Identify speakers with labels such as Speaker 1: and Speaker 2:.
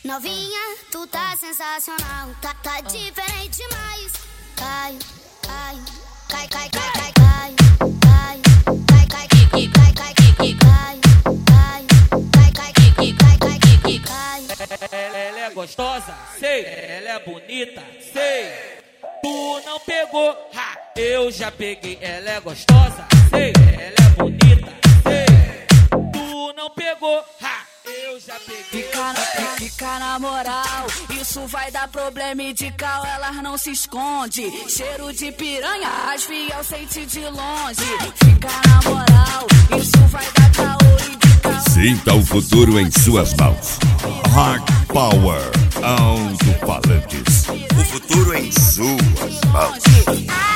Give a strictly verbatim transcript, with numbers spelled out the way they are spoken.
Speaker 1: Novinha, tu tá sensacional, tá, tá diferente demais. Cai, cai, cai, cai, cai, cai, cai, cai, cai, cai, cai, cai, cai, cai, cai, cai, cai, cai.
Speaker 2: Ela é gostosa, sei. Ela é bonita, sei. Tu não pegou, ha, eu já peguei. Ela é gostosa, sei. Ela é bonita, sei. Tu não pegou, ha, eu já peguei.
Speaker 3: Fica na, fica na moral, isso vai dar problema e de cal elas não se esconde. Cheiro de piranha, as fiel sente de longe. Fica na moral, isso vai dar caô e de cal.
Speaker 4: Sinta o futuro em suas mãos. Hard Power Alto-Falantes. O futuro em suas mãos.